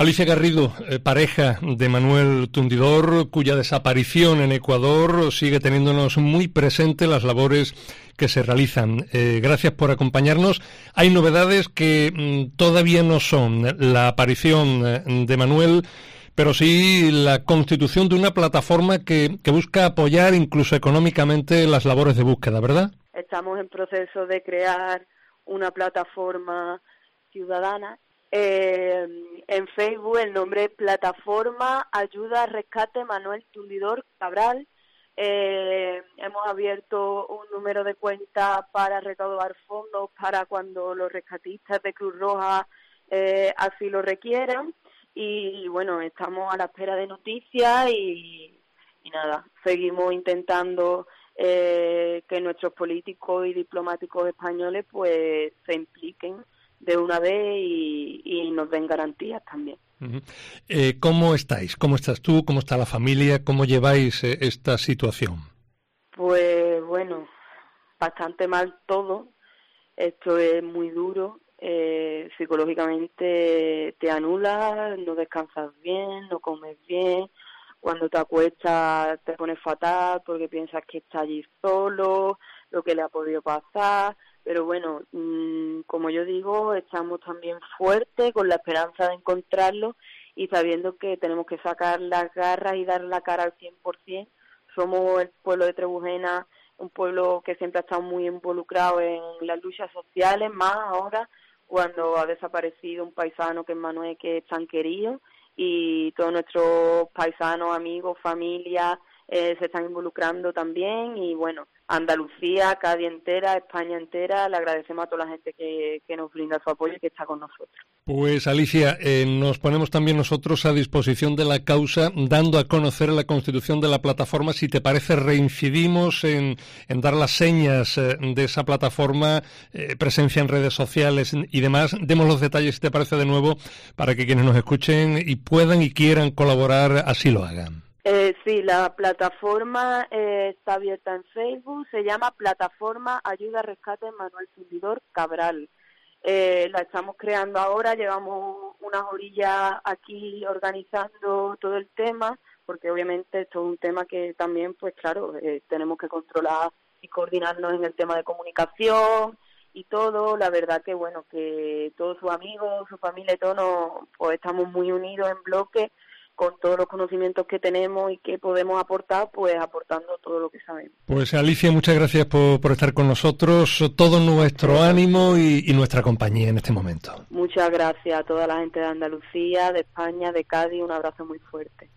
Alicia Garrido, pareja de Manuel Tundidor, cuya desaparición en Ecuador sigue teniéndonos muy presente las labores que se realizan. Gracias por acompañarnos. Hay novedades que todavía no son la aparición de Manuel, pero sí la constitución de una plataforma que busca apoyar incluso económicamente las labores de búsqueda, ¿verdad? Estamos en proceso de crear una plataforma ciudadana. En Facebook el nombre es Plataforma Ayuda Rescate Manuel Tundidor Cabral. Hemos abierto un número de cuenta para recaudar fondos para cuando los rescatistas de Cruz Roja así lo requieran. Y bueno, estamos a la espera de noticias y nada, seguimos intentando que nuestros políticos y diplomáticos españoles pues se impliquen de una vez y nos den garantías también. Uh-huh. ¿Cómo estáis? ¿Cómo estás tú? ¿Cómo está la familia? ¿Cómo lleváis esta situación? Pues bueno, bastante mal todo. Esto es muy duro. Psicológicamente te anula, no descansas bien, no comes bien. Cuando te acuestas te pones fatal porque piensas que está allí solo, lo que le ha podido pasar. Pero bueno, como yo digo, estamos también fuertes con la esperanza de encontrarlo y sabiendo que tenemos que sacar las garras y dar la cara al 100%. Somos el pueblo de Trebujena, un pueblo que siempre ha estado muy involucrado en las luchas sociales, más ahora cuando ha desaparecido un paisano que es Manuel, que es tan querido, y todos nuestros paisanos, amigos, familia se están involucrando también. Y bueno, Andalucía, Cádiz entera, España entera, le agradecemos a toda la gente que nos brinda su apoyo y que está con nosotros. Pues Alicia, nos ponemos también nosotros a disposición de la causa, dando a conocer la constitución de la plataforma. Si te parece, reincidimos en dar las señas de esa plataforma, presencia en redes sociales y demás. Demos los detalles, si te parece, de nuevo, para que quienes nos escuchen y puedan y quieran colaborar, así lo hagan. Sí, la plataforma está abierta en Facebook, se llama Plataforma Ayuda Rescate Manuel Tundidor Cabral. La estamos creando ahora, llevamos unas orillas aquí organizando todo el tema, porque obviamente esto es un tema que también, pues claro, tenemos que controlar y coordinarnos en el tema de comunicación y todo. La verdad que bueno, que todos sus amigos, su familia y todo, pues estamos muy unidos en bloque, con todos los conocimientos que tenemos y que podemos aportar, pues aportando todo lo que sabemos. Pues Alicia, muchas gracias por estar con nosotros, todo nuestro ánimo y nuestra compañía en este momento. Muchas gracias a toda la gente de Andalucía, de España, de Cádiz, un abrazo muy fuerte.